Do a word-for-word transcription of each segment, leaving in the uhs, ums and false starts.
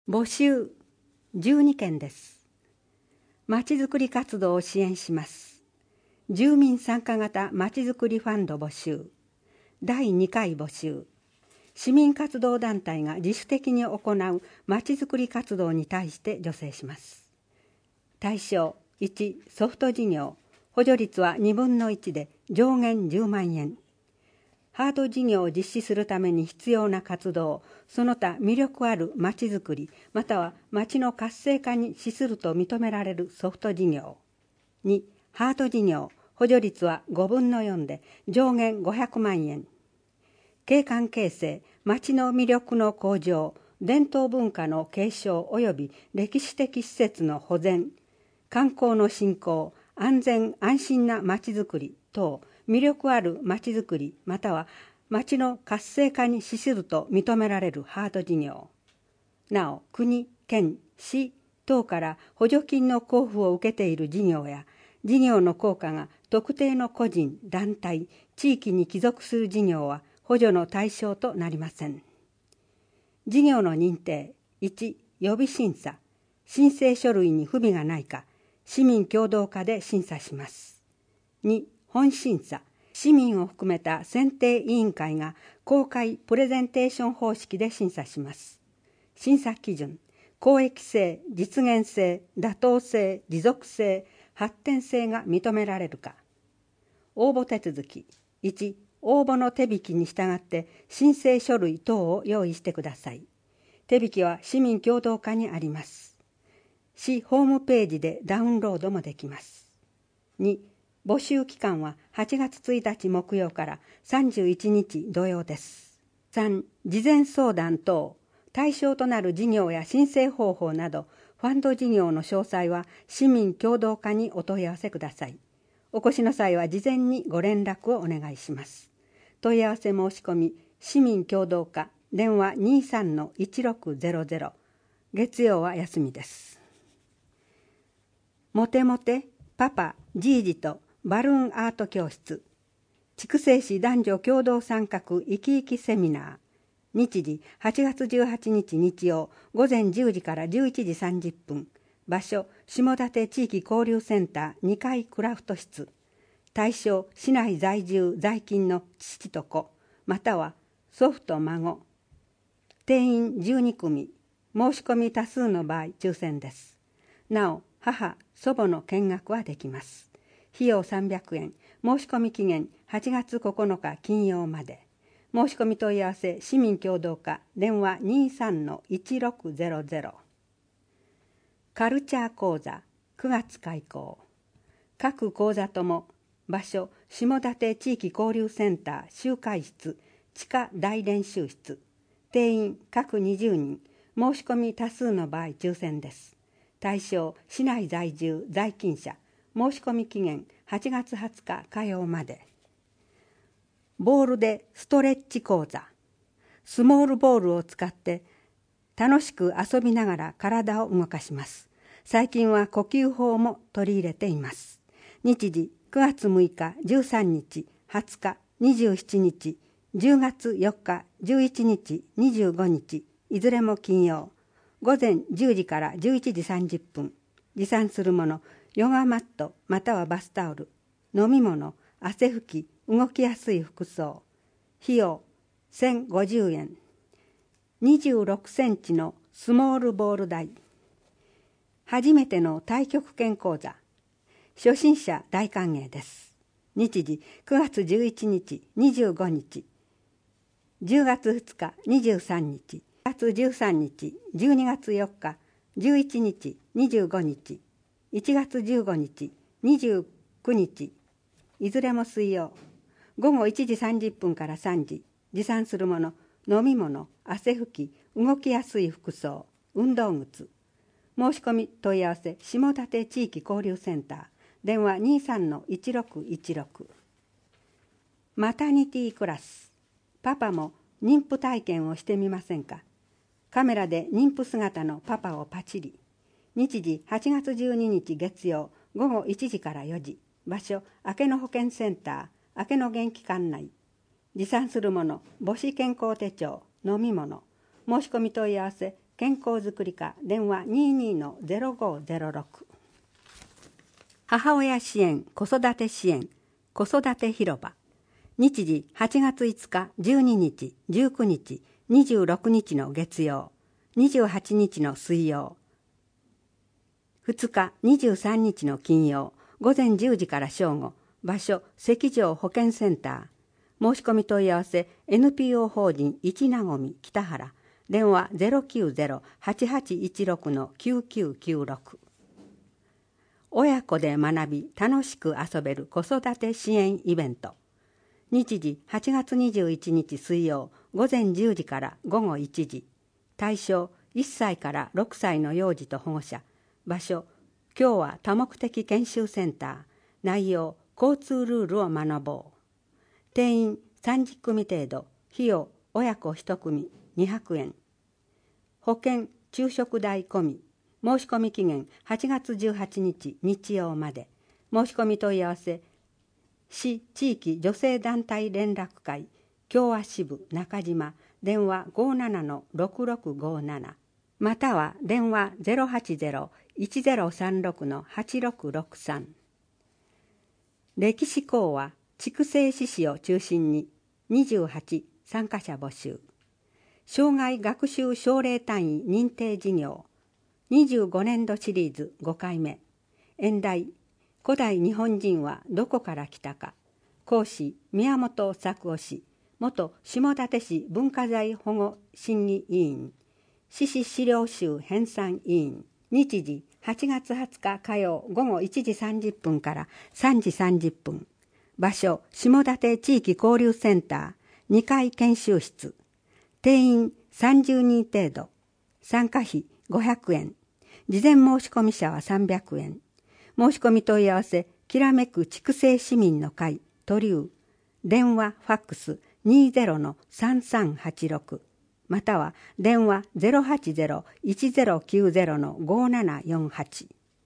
募集じゅうにけんです。まちづくり活動を支援します。住民参加型まちづくりファンド募集。だいにかい募集。市民活動団体が自主的に行うまちづくり活動に対して助成します。対象いち、ソフト事業。補助率はにぶんのいちで上限じゅうまんえん。ハード事業を実施するために必要な活動、その他魅力あるまちづくり、またはまちの活性化に資すると認められるソフト事業。に、ハード事業、補助率はごぶんのよんで上限ごひゃくまんえん。景観形成、まちの魅力の向上、伝統文化の継承及び歴史的施設の保全、観光の振興、安全安心なまちづくり等、魅力あるまちづくりまたはまちの活性化に資すると認められるハード事業。なお、国、県、市等から補助金の交付を受けている事業や、事業の効果が特定の個人、団体、地域に帰属する事業は補助の対象となりません。事業の認定。いち、予備審査。申請書類に不備がないか、市民共同化で審査します。に、本審査。市民を含めた選定委員会が公開プレゼンテーション方式で審査します。審査基準。公益性、実現性、妥当性、持続性、発展性が認められるか。応募手続き。いち、応募の手引きに従って申請書類等を用意してください。手引きは市民共同化にあります。市ホームページでダウンロードもできます。に、募集期間ははちがつついたち木曜からさんじゅういちにち土曜です。さん、事前相談等。対象となる事業や申請方法など、ファンド事業の詳細は市民共同化にお問い合わせください。お越しの際は事前にご連絡をお願いします。問い合わせ申し込み、市民共同化、電話 にさんのいちろくゼロゼロ。月曜は休みです。モテモテ、パパ、じいじとバルーンアート教室。筑西市男女共同参画生き生きセミナー。日時はちがつじゅうはちにち日曜午前じゅうじからじゅういちじさんじゅっぷん。場所、下館地域交流センターにかいクラフト室。対象、市内在住在勤の父と子、または祖父と孫。定員じゅうにくみ。申し込み多数の場合抽選です。なお、母、祖母の見学はできます。費用さんびゃくえん。申し込み期限はちがつここのか金曜まで。申し込み問い合わせ市民共同化、電話 にさんのいちろくゼロゼロ。カルチャー講座くがつ開講。各講座とも場所、下館地域交流センター集会室地下大練習室。定員各にじゅうにん。申し込み多数の場合抽選です。対象、市内在住在勤者。申し込み期限はちがつはつか火曜まで。ボールでストレッチ講座。スモールボールを使って楽しく遊びながら体を動かします。最近は呼吸法も取り入れています。日時くがつむいか、じゅうさんにち、はつか、にじゅうしちにち、じゅうがつよっか、じゅういちにち、にじゅうごにち、いずれも金曜。午前じゅうじからじゅういちじさんじゅっぷん。持参するもの、ヨガマットまたはバスタオル、飲み物、汗拭き、動きやすい服装。費用せんごじゅうえん。にじゅうろくセンチのスモールボール台。初めての太極拳講座。初心者大歓迎です。日時くがつじゅういちにち、にじゅうごにち、じゅうがつふつか、にじゅうさんにち、がつじゅうさんにち、じゅうにがつよっか、じゅういちにち、にじゅうごにち、いちがつじゅうごにち、にじゅうくにち、いずれも水曜。午後いちじさんじゅっぷんからさんじ。持参するもの、飲み物、汗拭き、動きやすい服装、運動靴。申し込み問い合わせ下館地域交流センター、電話 にさんのいちろくいちろく。マタニティクラス。パパも妊婦体験をしてみませんか。カメラで妊婦姿のパパをパチリ。日時はちがつじゅうににち月曜午後いちじからよじ。場所、明けの保健センター、明けの元気館内。持参するもの、母子健康手帳、飲み物。申し込み問い合わせ健康づくり課電話 にじゅうにのゼロごゼロろく。母親支援子育て支援子育て広場。日時はちがついつか、じゅうににち、じゅうくにち、にじゅうろくにちの月曜、にじゅうはちにちの水曜、ふつか、にじゅうさんにちの金曜、午前じゅうじから正午、場所、関城保健センター。申し込み問い合わせ、エヌピーオー 法人一なごみ北原。電話 ゼロきゅうゼロ はちはちいちろく きゅうきゅうきゅうろく。親子で学び、楽しく遊べる子育て支援イベント。日時はちがつにじゅういちにち水曜、午前じゅうじから午後いちじ。対象いっさいからろくさいの幼児と保護者。場所、今日は多目的研修センター。内容、交通ルールを学ぼう。定員さんじゅっくみ程度。費用、親子いちくみにひゃくえん。保険、昼食代込み。申し込み期限はちがつじゅうはちにち日曜まで。申し込み問い合わせ、市地域女性団体連絡会共和支部中島。電話 ごーななのろくろくごーなな。または電話 ゼロはちゼロ いちゼロさんろく はちろくろくさん。歴史講話、筑西市市を中心ににじゅうはち参加者募集。障害学習奨励単位認定事業にじゅうごねんどシリーズごかいめ。演題、古代日本人はどこから来たか。講師、宮本作夫氏、元下館市文化財保護審議委員、市史資料集編纂委員。日時はちがつはつか火曜午後いちじさんじゅっぷんからさんじさんじゅっぷん。場所、下館地域交流センターにかい研修室。定員さんじゅうにん程度。参加費ごひゃくえん。事前申し込み者はさんびゃくえん。申し込み問い合わせ、きらめく筑西市民の会、トリュー。電話、ファックス にじゅうのさんさんはちろく。または電話 ゼロはちゼロ いちゼロきゅうゼロ ごーななよんはち。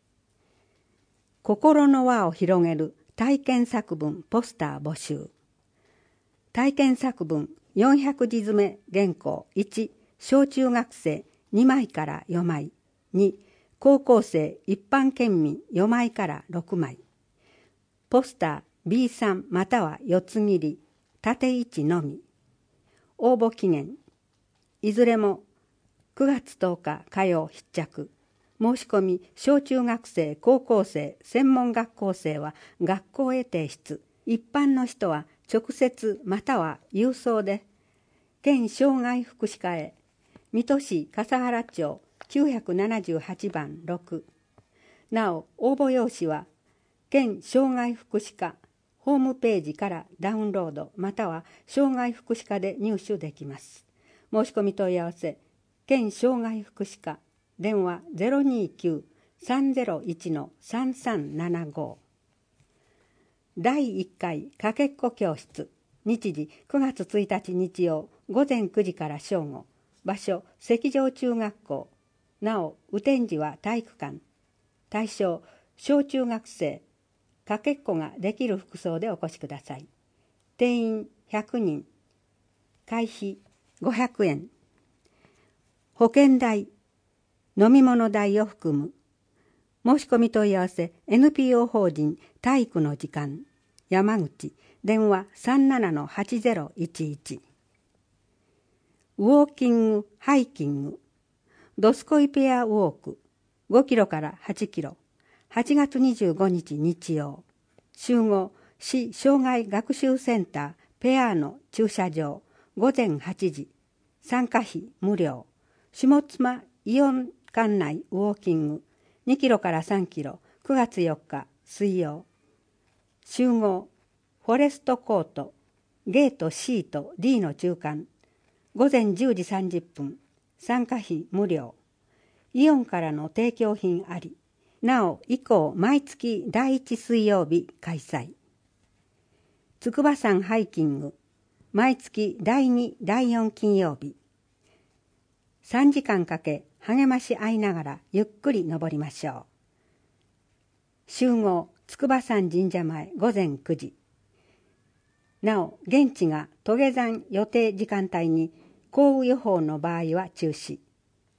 心の輪を広げる体験作文ポスター募集。体験作文よんひゃくじ詰め原稿いち、小中学生にまいからよんまい。に、高校生一般県民よんまいからろくまい。ポスター ビーさん または四つ切り、縦位置のみ。応募期限いずれもくがつとおか火曜必着。申し込み小中学生、高校生、専門学校生は学校へ提出。一般の人は直接または郵送で、県障害福祉課へ、水戸市笠原町きゅうひゃくななじゅうはちばんろく。なお、応募用紙は県障害福祉課ホームページからダウンロードまたは障害福祉課で入手できます。申し込み問い合わせ、県障害福祉課、電話 ゼロにきゅう さんゼロいち さんさんななご。だいいっかいかけっこ教室。日時くがつついたち日曜午前くじから正午。場所、関城中学校。なお、雨天時は体育館。対象、小中学生。かけっこができる服装でお越しください。定員ひゃくにん。会費ごひゃくえん。保険代、飲み物代を含む。申し込み問い合わせ エヌピーオー 法人体育の時間山口。電話 さんななのはちゼロいちいち。ウォーキング、ハイキング。ドスコイペアウォークごキロからはちキロ。はちがつにじゅうごにち日曜。集合市障害学習センターペアの駐車場ごぜんはちじ。参加費無料。下妻イオン館内ウォーキングにキロからさんキロ。くがつよっか水曜。集合フォレストコートゲート シー と ディー の中間ごぜんじゅうじさんじゅっぷん。参加費無料。イオンからの提供品あり。なお以降毎月だいいち水曜日開催。筑波山ハイキング毎月だいに、だいよん金曜日。さんじかんかけ励まし合いながらゆっくり登りましょう。集合筑波山神社前ごぜんくじ。なお現地が登下山予定時間帯に降雨予報の場合は中止。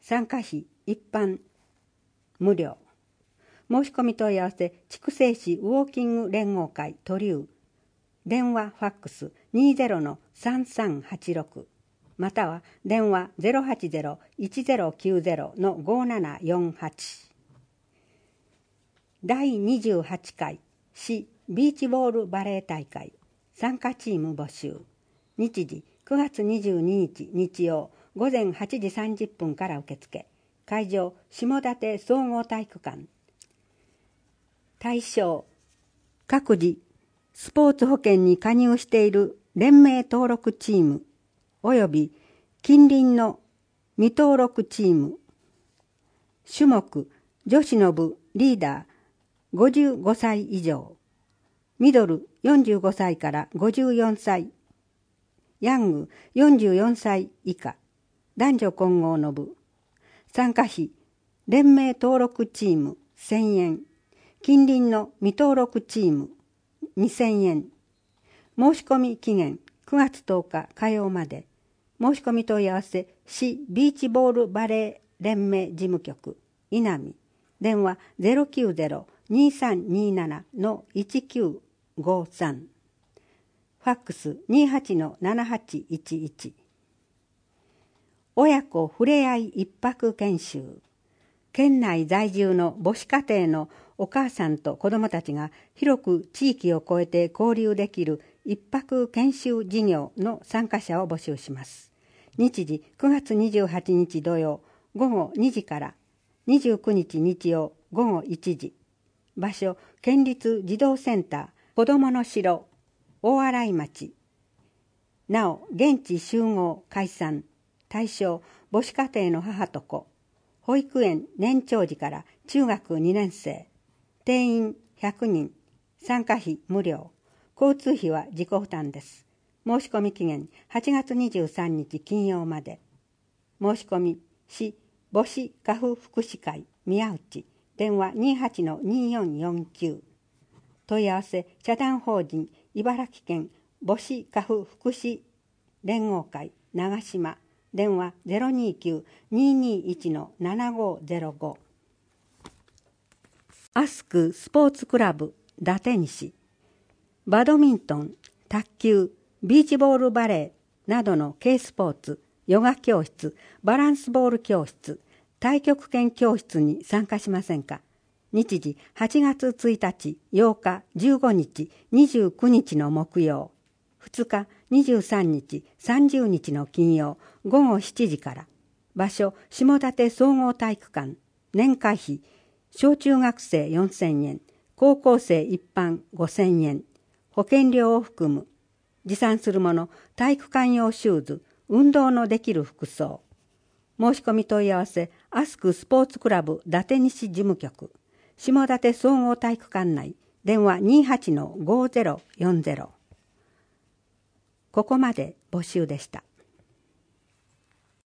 参加費一般無料。申し込み問い合わせ筑西市ウォーキング連合会都留電話ファックス にじゅうのさんさんはちろく または電話 ゼロはちゼロ いちゼロきゅうゼロ のごななよんはち。だいにじゅうはちかい市ビーチボールバレー大会参加チーム募集。日時くがつにじゅうににち日曜午前はちじさんじゅっぷんから受付。会場下館総合体育館。対象各自スポーツ保険に加入している連盟登録チームおよび近隣の未登録チーム。種目女子の部リーダーごじゅうごさい以上、ミドルよんじゅうごさいからごじゅうよんさい、ヤングよんじゅうよんさい以下、男女混合の部。参加費連盟登録チームせんえん、近隣の未登録チームにせんえん。申し込み期限くがつとおか火曜まで。申し込み問い合わせ市ビーチボールバレー連盟事務局稲見。電話 ゼロきゅうゼロ にさんになな のいちきゅうごさん。ファックス にはちのななはちいちいち。親子ふれあい一泊研修。県内在住の母子家庭のお母さんと子どもたちが広く地域を越えて交流できる一泊研修事業の参加者を募集します。日時くがつにじゅうはちにち土曜ごごにじからにじゅうくにち日曜ごごいちじ。場所県立児童センター子どもの城大洗町。なお現地集合解散。対象母子家庭の母と子。保育園年長児から中学にねんせい。定員ひゃくにん。参加費無料。交通費は自己負担です。申し込み期限はちがつにじゅうさんにち金曜まで。申し込み市母子家父福祉会宮内。電話 にはちのによんよんきゅう。問い合わせ社団法人茨城県母子家父福祉連合会長島。電話 ゼロにきゅう ににいちのななごゼロご。アスクスポーツクラブ伊達西。バドミントン、卓球、ビーチボールバレーなどの軽スポーツ、ヨガ教室、バランスボール教室、太極拳教室に参加しませんか。日時はちがつついたち、ようか、じゅうごにち、にじゅうくにちの木曜、ふつか、にじゅうさんにち、さんじゅうにちの金曜、ごごしちじから。場所、下館総合体育館。年会費、小中学生よんせんえん、高校生一般ごせんえん。保険料を含む。持参するもの、体育館用シューズ、運動のできる服装。申し込み問い合わせ、アスクスポーツクラブ伊達西事務局。下館総合体育館内。電話 にはちのごゼロよんゼロ。ここまで募集でした。